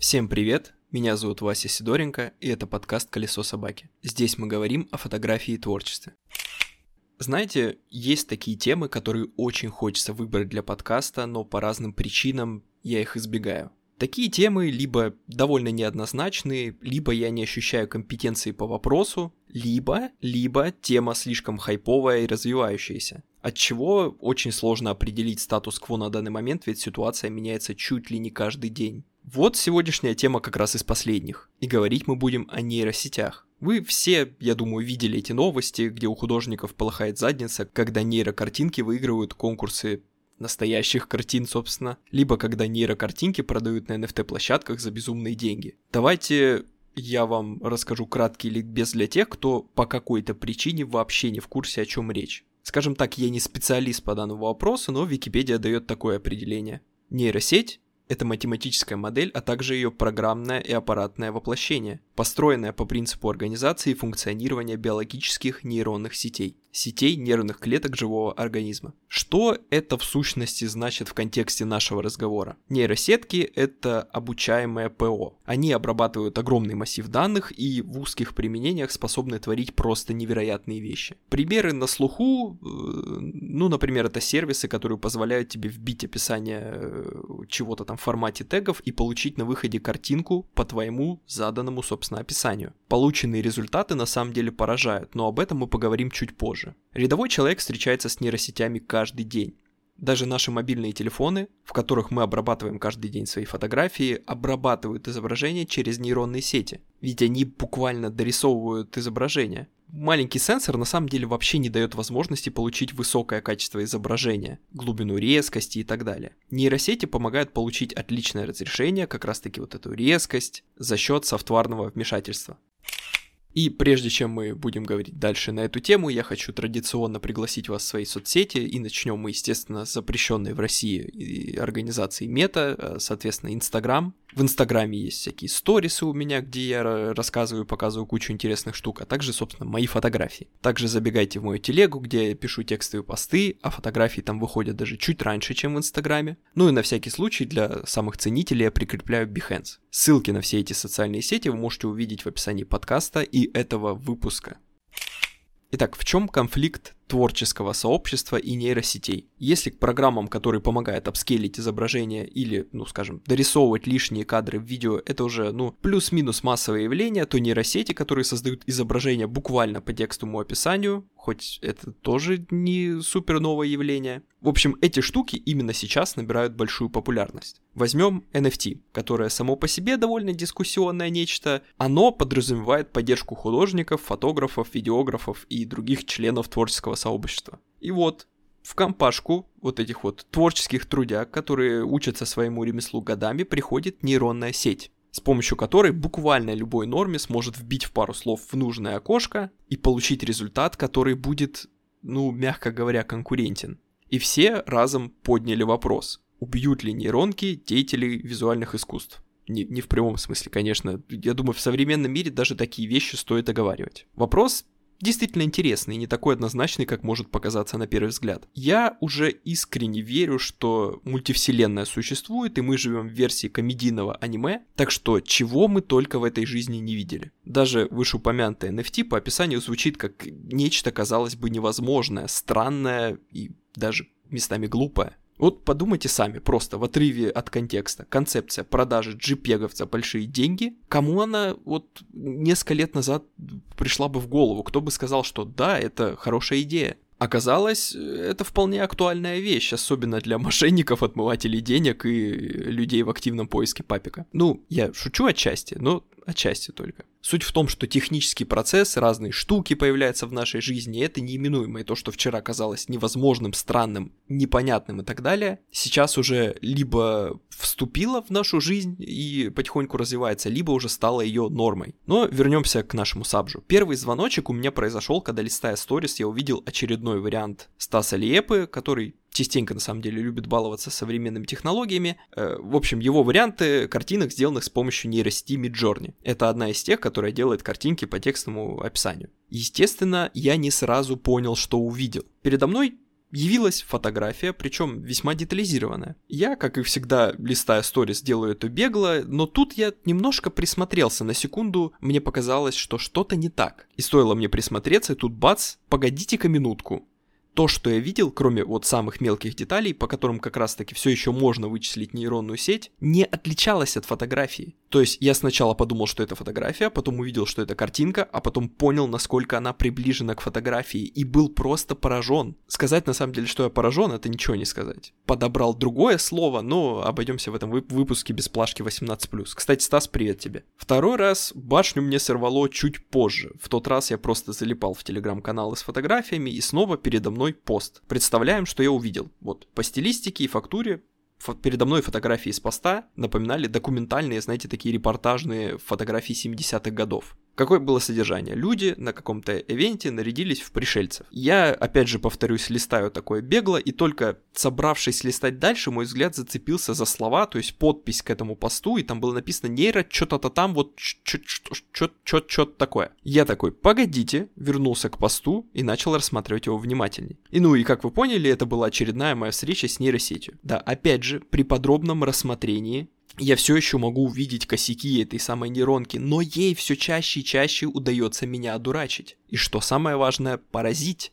Всем привет, меня зовут Вася Сидоренко, и это подкаст «Колесо собаки». Здесь мы говорим о фотографии и творчестве. Знаете, есть такие темы, которые очень хочется выбрать для подкаста, но по разным причинам я их избегаю. Такие темы либо довольно неоднозначные, либо я не ощущаю компетенции по вопросу, либо тема слишком хайповая и развивающаяся. Отчего очень сложно определить статус-кво на данный момент, ведь ситуация меняется чуть ли не каждый день. Вот сегодняшняя тема как раз из последних, и говорить мы будем о нейросетях. Вы все, я думаю, видели эти новости, где у художников полыхает задница, когда нейрокартинки выигрывают конкурсы настоящих картин, собственно, либо когда нейрокартинки продают на NFT-площадках за безумные деньги. Давайте я вам расскажу краткий ликбез для тех, кто по какой-то причине вообще не в курсе, о чем речь. Скажем так, я не специалист по данному вопросу, но Википедия дает такое определение. Нейросеть — это математическая модель, а также ее программное и аппаратное воплощение, построенное по принципу организации и функционирования биологических нейронных сетей нервных клеток живого организма. Что это в сущности значит в контексте нашего разговора? Нейросетки — это обучаемое ПО. Они обрабатывают огромный массив данных и в узких применениях способны творить просто невероятные вещи. Примеры на слуху, например, это сервисы, которые позволяют тебе вбить описание чего-то там в формате тегов и получить на выходе картинку по твоему заданному, собственно, описанию. Полученные результаты на самом деле поражают, но об этом мы поговорим чуть позже. Рядовой человек встречается с нейросетями каждый день. Даже наши мобильные телефоны, в которых мы обрабатываем каждый день свои фотографии, обрабатывают изображение через нейронные сети. Ведь они буквально дорисовывают изображение. Маленький сенсор на самом деле вообще не дает возможности получить высокое качество изображения, глубину резкости и так далее. Нейросети помогают получить отличное разрешение, как раз таки вот эту резкость, за счет софтварного вмешательства. И прежде чем мы будем говорить дальше на эту тему, я хочу традиционно пригласить вас в свои соцсети, и начнем мы, естественно, с запрещенной в России организации Мета, соответственно, Инстаграм. В Инстаграме есть всякие сторисы у меня, где я рассказываю, показываю кучу интересных штук, а также, собственно, мои фотографии. Также забегайте в мою телегу, где я пишу текстовые посты, а фотографии там выходят даже чуть раньше, чем в Инстаграме. Ну и на всякий случай для самых ценителей я прикрепляю Behance. Ссылки на все эти социальные сети вы можете увидеть в описании подкаста и этого выпуска. Итак, в чем конфликт творческого сообщества и нейросетей? Если к программам, которые помогают апскейлить изображение или, дорисовывать лишние кадры в видео, это уже, плюс-минус массовое явление, то нейросети, которые создают изображение буквально по текстовому описанию, хоть это тоже не супер новое явление. В общем, эти штуки именно сейчас набирают большую популярность. Возьмем NFT, которое само по себе довольно дискуссионное нечто. Оно подразумевает поддержку художников, фотографов, видеографов и других членов творческого сообщества. И вот в компашку вот этих вот творческих трудяг, которые учатся своему ремеслу годами, приходит нейронная сеть, с помощью которой буквально любой норме сможет вбить в пару слов в нужное окошко и получить результат, который будет, мягко говоря, конкурентен. И все разом подняли вопрос: убьют ли нейронки деятелей визуальных искусств? Не в прямом смысле, конечно. Я думаю, в современном мире даже такие вещи стоит оговаривать. Вопрос действительно интересный и не такой однозначный, как может показаться на первый взгляд. Я уже искренне верю, что мультивселенная существует, и мы живем в версии комедийного аниме, так что чего мы только в этой жизни не видели. Даже вышеупомянутое NFT по описанию звучит как нечто, казалось бы, невозможное, странное и даже местами глупое. Вот подумайте сами, просто в отрыве от контекста. Концепция продажи JPEG-ов за большие деньги. Кому она вот несколько лет назад пришла бы в голову? Кто бы сказал, что да, это хорошая идея? Оказалось, это вполне актуальная вещь, особенно для мошенников, отмывателей денег и людей в активном поиске папика. Я шучу отчасти, но отчасти только. Суть в том, что технический процесс, разные штуки появляются в нашей жизни, и это неименуемо. И то, что вчера казалось невозможным, странным, непонятным и так далее, сейчас уже либо вступило в нашу жизнь и потихоньку развивается, либо уже стало ее нормой. Но вернемся к нашему сабжу. Первый звоночек у меня произошел, когда, листая сторис, я увидел очередной вариант Стаса Лиепы, который частенько, на самом деле, любит баловаться современными технологиями. В общем, его варианты картинок, сделанных с помощью нейросети Midjourney. Это одна из тех, которая делает картинки по текстовому описанию. Естественно, я не сразу понял, что увидел. Передо мной явилась фотография, причем весьма детализированная. Я, как и всегда, листая сторис, делаю это бегло, но тут я немножко присмотрелся на секунду, мне показалось, что что-то не так. И стоило мне присмотреться, и тут бац, погодите-ка минутку. То, что я видел, кроме вот самых мелких деталей, по которым как раз-таки все еще можно вычислить нейронную сеть, не отличалось от фотографии. То есть я сначала подумал, что это фотография, потом увидел, что это картинка, а потом понял, насколько она приближена к фотографии, и был просто поражен. Сказать на самом деле, что я поражен, это ничего не сказать. Подобрал другое слово, но обойдемся в этом выпуске без плашки 18+. Кстати, Стас, привет тебе. Второй раз башню мне сорвало чуть позже. В тот раз я просто залипал в телеграм-каналы с фотографиями, и снова передо мной пост. Представляем, что я увидел. Вот, по стилистике и фактуре передо мной фотографии из поста напоминали документальные, знаете, такие репортажные фотографии 70-х годов. Какое было содержание? Люди на каком-то ивенте нарядились в пришельцев. Я, опять же, повторюсь, листаю такое бегло, и только собравшись листать дальше, мой взгляд зацепился за слова, то есть подпись к этому посту, и там было написано нейро, что-то там, вот что-то такое. Я такой, погодите, вернулся к посту и начал рассматривать его внимательней. И как вы поняли, это была очередная моя встреча с нейросетью. Да, опять же, при подробном рассмотрении я все еще могу увидеть косяки этой самой нейронки, но ей все чаще и чаще удается меня одурачить. И что самое важное, поразить.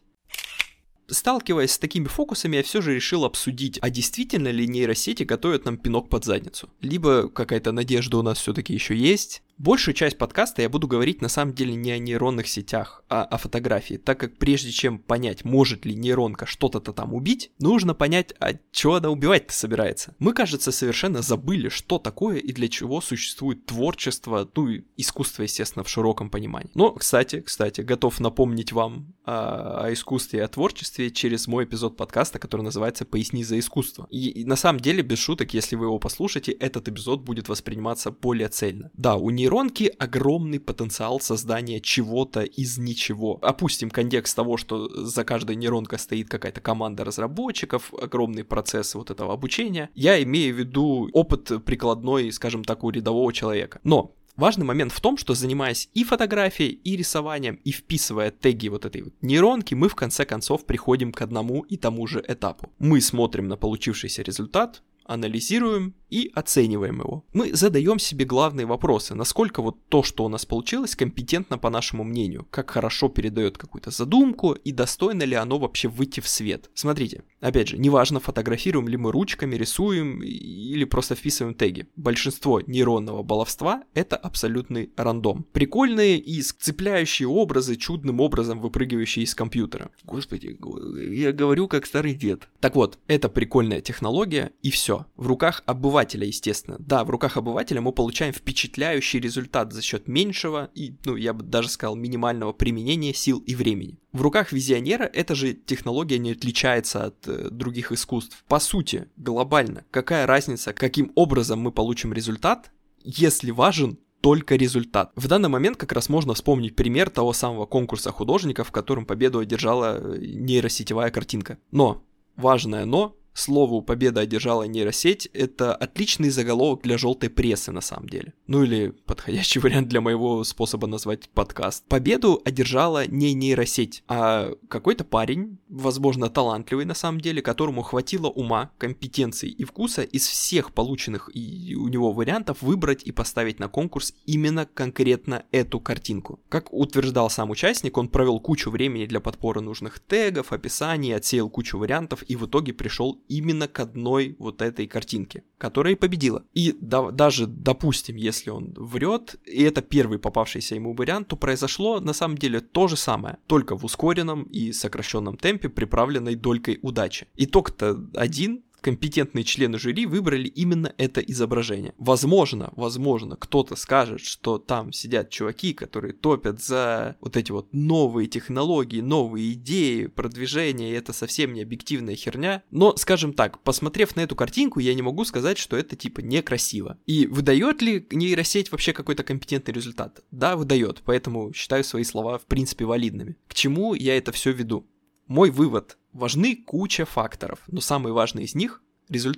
Сталкиваясь с такими фокусами, я все же решил обсудить, а действительно ли нейросети готовят нам пинок под задницу. Либо какая-то надежда у нас все-таки еще есть. Большую часть подкаста я буду говорить на самом деле не о нейронных сетях, а о фотографии, так как прежде чем понять, может ли нейронка что-то там убить, нужно понять, а чего она убивать-то собирается. Мы, кажется, совершенно забыли, что такое и для чего существует творчество, и искусство, естественно, в широком понимании. Но, кстати, готов напомнить вам о искусстве и о творчестве через мой эпизод подкаста, который называется «Поясни за искусство». И на самом деле, без шуток, если вы его послушаете, этот эпизод будет восприниматься более цельно. Да, у нейронки огромный потенциал создания чего-то из ничего. Опустим контекст того, что за каждой нейронкой стоит какая-то команда разработчиков, огромный процесс вот этого обучения. Я имею в виду опыт прикладной, скажем так, у рядового человека. Но важный момент в том, что занимаясь и фотографией, и рисованием, и вписывая теги вот этой вот нейронки, мы в конце концов приходим к одному и тому же этапу. Мы смотрим на получившийся результат, анализируем и оцениваем его. Мы задаем себе главные вопросы, насколько вот то, что у нас получилось, компетентно по нашему мнению, как хорошо передает какую-то задумку и достойно ли оно вообще выйти в свет. Смотрите, опять же, неважно, фотографируем ли мы ручками, рисуем или просто вписываем теги. Большинство нейронного баловства — это абсолютный рандом. Прикольные и цепляющие образы, чудным образом выпрыгивающие из компьютера. Господи, я говорю как старый дед. Так вот, это прикольная технология, и все. В руках обывателя, естественно. Да, в руках обывателя мы получаем впечатляющий результат за счет меньшего и, я бы даже сказал, минимального применения сил и времени. В руках визионера эта же технология не отличается от других искусств. По сути, глобально, какая разница, каким образом мы получим результат, если важен только результат. В данный момент как раз можно вспомнить пример того самого конкурса художников, в котором победу одержала нейросетевая картинка. Но, важное но, слову «победа одержала нейросеть» — это отличный заголовок для желтой прессы на самом деле. Или подходящий вариант для моего способа назвать подкаст. Победу одержала не нейросеть, а какой-то парень, возможно, талантливый на самом деле, которому хватило ума, компетенций и вкуса из всех полученных и у него вариантов выбрать и поставить на конкурс именно конкретно эту картинку. Как утверждал сам участник, он провел кучу времени для подбора нужных тегов, описаний, отсеял кучу вариантов и в итоге пришел именно к одной вот этой картинке, которая и победила. И даже, допустим, если он врет, и это первый попавшийся ему вариант, то произошло на самом деле то же самое, только в ускоренном и сокращенном темпе, приправленной долькой удачи. Итог-то один. Компетентные члены жюри выбрали именно это изображение. Возможно, кто-то скажет, что там сидят чуваки, которые топят за вот эти вот новые технологии, новые идеи, продвижение, и это совсем не объективная херня. Но, скажем так, посмотрев на эту картинку, я не могу сказать, что это типа некрасиво. И выдает ли нейросеть вообще какой-то компетентный результат? Да, выдает, поэтому считаю свои слова в принципе валидными. К чему я это все веду? Мой вывод. Важны куча факторов, но самый важный из них — результат.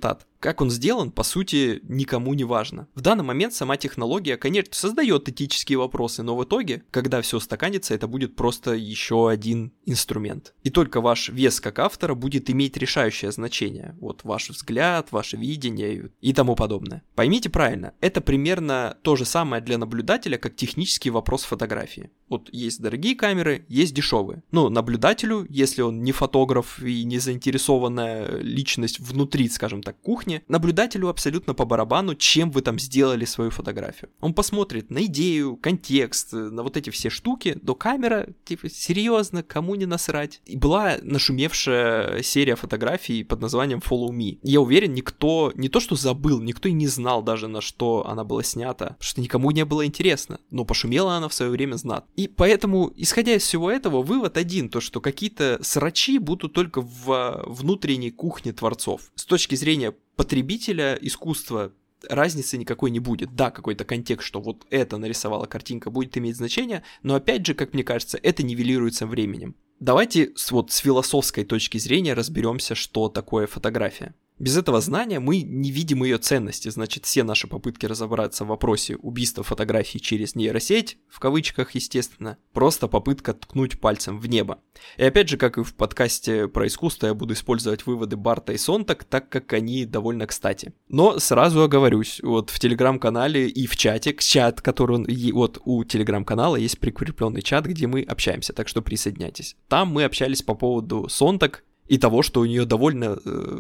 Как он сделан, по сути, никому не важно. В данный момент сама технология, конечно, создает этические вопросы, но в итоге, когда все устаканится, это будет просто еще один инструмент. И только ваш вес как автора будет иметь решающее значение. Вот ваш взгляд, ваше видение и тому подобное. Поймите правильно, это примерно то же самое для наблюдателя, как технический вопрос фотографии. Вот есть дорогие камеры, есть дешевые. Но наблюдателю, если он не фотограф и не заинтересованная личность внутри, скажем так, кухни, наблюдателю абсолютно по барабану, чем вы там сделали свою фотографию. Он посмотрит на идею, контекст, на вот эти все штуки, но камера, типа, серьезно, кому не насрать. И была нашумевшая серия фотографий под названием Follow Me. Я уверен, никто не то что забыл, никто и не знал даже, на что она была снята, потому что никому не было интересно, но пошумела она в свое время знатно. И поэтому, исходя из всего этого, вывод один, то что какие-то срачи будут только в внутренней кухне творцов. С точки зрения потребителя искусства разницы никакой не будет. Да, какой-то контекст, что вот это нарисовала картинка, будет иметь значение, но опять же, как мне кажется, это нивелируется временем. Давайте с философской точки зрения разберемся, что такое фотография. Без этого знания мы не видим ее ценности, значит, все наши попытки разобраться в вопросе убийства фотографий через нейросеть, в кавычках, естественно, просто попытка ткнуть пальцем в небо. И опять же, как и в подкасте про искусство, я буду использовать выводы Барта и Сонтак, так как они довольно кстати. Но сразу оговорюсь, вот в телеграм-канале и в чате, чат, который вот у телеграм-канала есть прикрепленный чат, где мы общаемся, так что присоединяйтесь. Там мы общались по поводу Сонтак, и того, что у нее довольно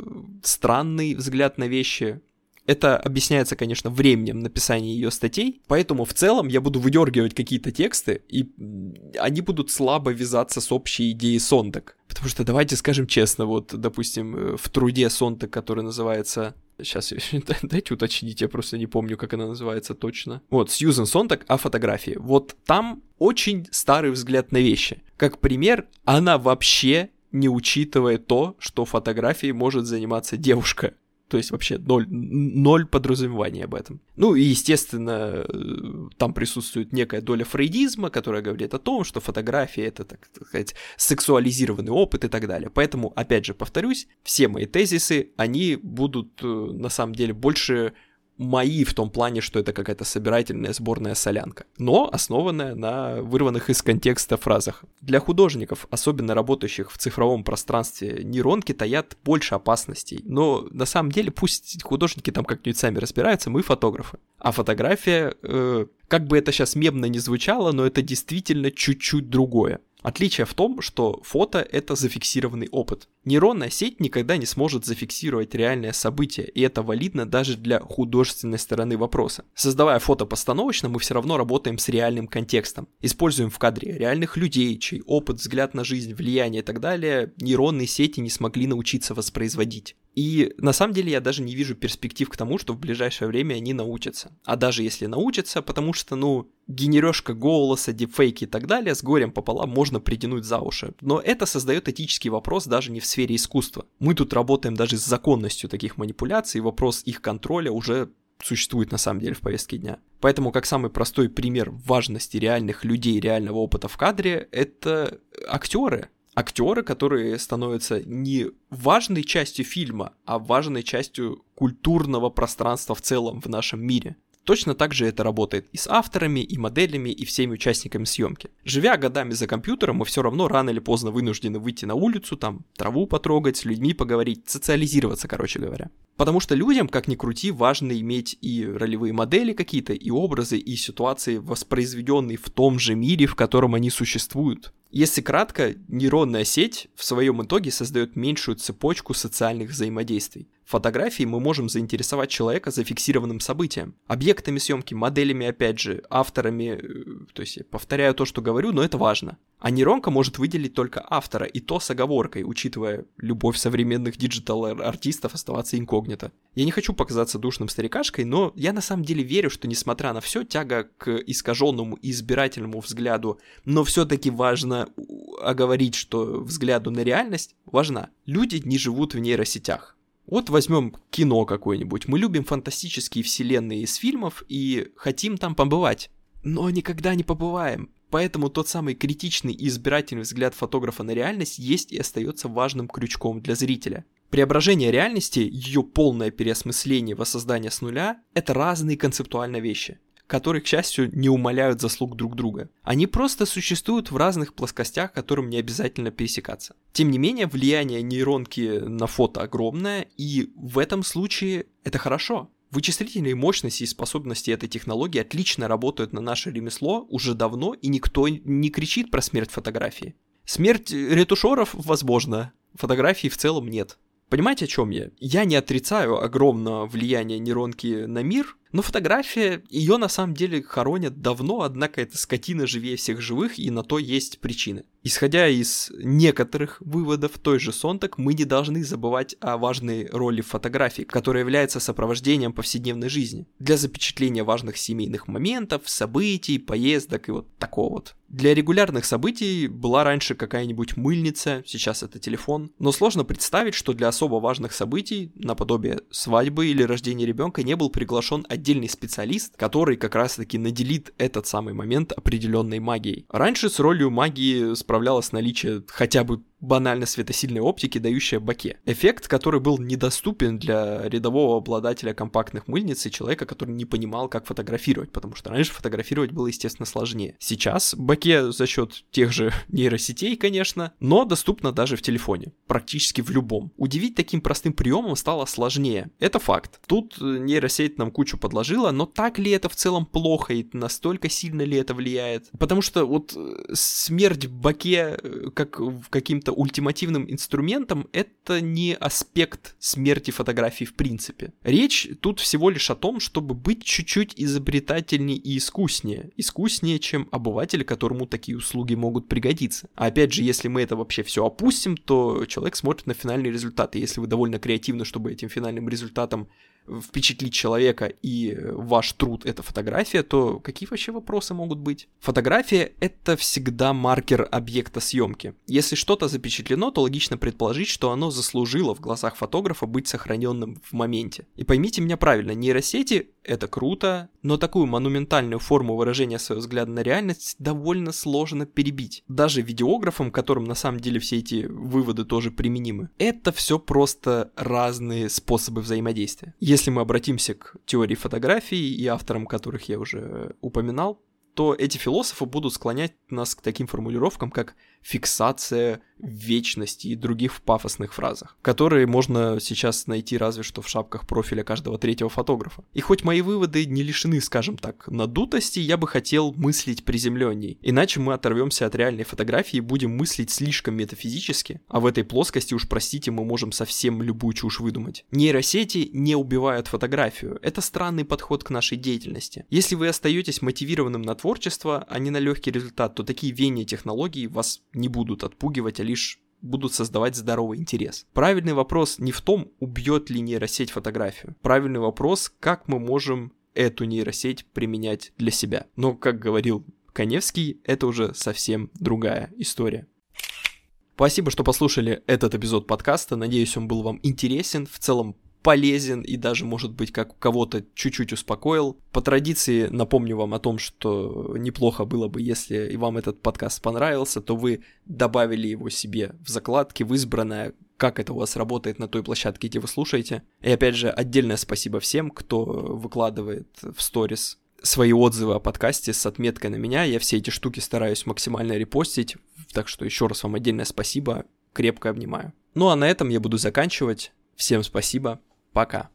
странный взгляд на вещи. Это объясняется, конечно, временем написания ее статей, поэтому в целом я буду выдергивать какие-то тексты, и они будут слабо вязаться с общей идеей Сонтак. Потому что, давайте скажем честно, вот, допустим, в труде Сонтак, который называется... Сейчас, дайте уточнить, я просто не помню, как она называется точно. Вот, Сьюзен Сонтак о фотографии. Вот там очень старый взгляд на вещи. Как пример, она вообще не учитывая то, что фотографией может заниматься девушка. То есть вообще ноль подразумевания об этом. Ну и, естественно, там присутствует некая доля фрейдизма, которая говорит о том, что фотография — это, так сказать, сексуализированный опыт и так далее. Поэтому, опять же, повторюсь, все мои тезисы, они будут, на самом деле, больше... мои в том плане, что это какая-то собирательная сборная солянка, но основанная на вырванных из контекста фразах. Для художников, особенно работающих в цифровом пространстве, нейронки таят больше опасностей, но на самом деле пусть художники там как-нибудь сами разбираются, мы фотографы. А фотография, как бы это сейчас мемно не звучало, но это действительно чуть-чуть другое. Отличие в том, что фото — это зафиксированный опыт. Нейронная сеть никогда не сможет зафиксировать реальное событие, и это валидно даже для художественной стороны вопроса. Создавая фото постановочно, мы все равно работаем с реальным контекстом. Используем в кадре реальных людей, чей опыт, взгляд на жизнь, влияние и так далее нейронные сети не смогли научиться воспроизводить. И на самом деле я даже не вижу перспектив к тому, что в ближайшее время они научатся. А даже если научатся, потому что, генерёшка голоса, дипфейки и так далее с горем пополам можно притянуть за уши. Но это создает этический вопрос даже не в сфере искусства. Мы тут работаем даже с законностью таких манипуляций, и вопрос их контроля уже существует на самом деле в повестке дня. Поэтому как самый простой пример важности реальных людей, реального опыта в кадре, это актеры. Актеры, которые становятся не важной частью фильма, а важной частью культурного пространства в целом в нашем мире. Точно так же это работает и с авторами, и моделями, и всеми участниками съемки. Живя годами за компьютером, мы все равно рано или поздно вынуждены выйти на улицу, там траву потрогать, с людьми поговорить, социализироваться, короче говоря. Потому что людям, как ни крути, важно иметь и ролевые модели какие-то, и образы, и ситуации, воспроизведенные в том же мире, в котором они существуют. Если кратко, нейронная сеть в своем итоге создает меньшую цепочку социальных взаимодействий. В фотографии мы можем заинтересовать человека зафиксированным событием, объектами съемки, моделями, опять же, авторами, то есть я повторяю то, что говорю, но это важно. А нейронка может выделить только автора, и то с оговоркой, учитывая любовь современных диджитал-артистов оставаться инкогнито. Я не хочу показаться душным старикашкой, но я на самом деле верю, что несмотря на все, тяга к искаженному и избирательному взгляду, но все-таки важно оговорить, что взгляду на реальность важна. Люди не живут в нейросетях. Вот возьмем кино какое-нибудь. Мы любим фантастические вселенные из фильмов и хотим там побывать, но никогда не побываем. Поэтому тот самый критичный и избирательный взгляд фотографа на реальность есть и остается важным крючком для зрителя. Преображение реальности, ее полное переосмысление, воссоздание с нуля – это разные концептуальные вещи, которые, к счастью, не умаляют заслуг друг друга. Они просто существуют в разных плоскостях, которым не обязательно пересекаться. Тем не менее, влияние нейронки на фото огромное, и в этом случае это хорошо. Вычислительные мощности и способности этой технологии отлично работают на наше ремесло уже давно, и никто не кричит про смерть фотографии. Смерть ретушеров возможно, фотографий в целом нет. Понимаете, о чем я? Я не отрицаю огромное влияние нейронки на мир, но фотография, ее на самом деле хоронят давно, однако эта скотина живее всех живых, и на то есть причины. Исходя из некоторых выводов той же Сонтаг, мы не должны забывать о важной роли фотографии, которая является сопровождением повседневной жизни, для запечатления важных семейных моментов, событий, поездок и вот такого вот. Для регулярных событий была раньше какая-нибудь мыльница, сейчас это телефон, но сложно представить, что для особо важных событий, наподобие свадьбы или рождения ребенка, не был приглашен отдельный специалист, который как раз-таки наделит этот самый момент определенной магией. Раньше с ролью магии справлялось наличие хотя бы банально светосильной оптики, дающая боке. Эффект, который был недоступен для рядового обладателя компактных мыльниц и человека, который не понимал, как фотографировать, потому что раньше фотографировать было, естественно, сложнее. Сейчас боке за счет тех же нейросетей, конечно, но доступно даже в телефоне, практически в любом. Удивить таким простым приемом стало сложнее. Это факт. Тут нейросеть нам кучу подложила, но так ли это в целом плохо и настолько сильно ли это влияет? Потому что вот смерть боке как каким-то ультимативным инструментом это не аспект смерти фотографий в принципе. Речь тут всего лишь о том, чтобы быть чуть-чуть изобретательнее и искуснее. Искуснее, чем обыватель, которому такие услуги могут пригодиться. А опять же, если мы это вообще все опустим, то человек смотрит на финальный результат. И если вы довольно креативны, чтобы этим финальным результатом впечатлить человека, и ваш труд — это фотография, то какие вообще вопросы могут быть? Фотография — это всегда маркер объекта съемки. Если что-то запечатлено, то логично предположить, что оно заслужило в глазах фотографа быть сохраненным в моменте. И поймите меня правильно, нейросети — это круто, но такую монументальную форму выражения своего взгляда на реальность довольно сложно перебить. Даже видеографам, которым на самом деле все эти выводы тоже применимы. Это все просто разные способы взаимодействия. Если мы обратимся к теории фотографии и авторам, которых я уже упоминал, то эти философы будут склонять нас к таким формулировкам, как фиксация, вечность и других пафосных фразах, которые можно сейчас найти разве что в шапках профиля каждого третьего фотографа. И хоть мои выводы не лишены, скажем так, надутости, я бы хотел мыслить приземленней. Иначе мы оторвемся от реальной фотографии и будем мыслить слишком метафизически, а в этой плоскости, уж простите, мы можем совсем любую чушь выдумать. Нейросети не убивают фотографию. Это странный подход к нашей деятельности. Если вы остаетесь мотивированным на творчество, а не на легкий результат, то такие веяния технологий вас не будут отпугивать, а лишь будут создавать здоровый интерес. Правильный вопрос не в том, убьет ли нейросеть фотографию. Правильный вопрос, как мы можем эту нейросеть применять для себя. Но, как говорил Каневский, это уже совсем другая история. Спасибо, что послушали этот эпизод подкаста. Надеюсь, он был вам интересен. В целом полезен и даже, может быть, как кого-то чуть-чуть успокоил. По традиции напомню вам о том, что неплохо было бы, если и вам этот подкаст понравился, то вы добавили его себе в закладки, в избранное, как это у вас работает на той площадке, где вы слушаете. И опять же, отдельное спасибо всем, кто выкладывает в сторис свои отзывы о подкасте с отметкой на меня. Я все эти штуки стараюсь максимально репостить, так что еще раз вам отдельное спасибо, крепко обнимаю. Ну а на этом я буду заканчивать. Всем спасибо. Пока.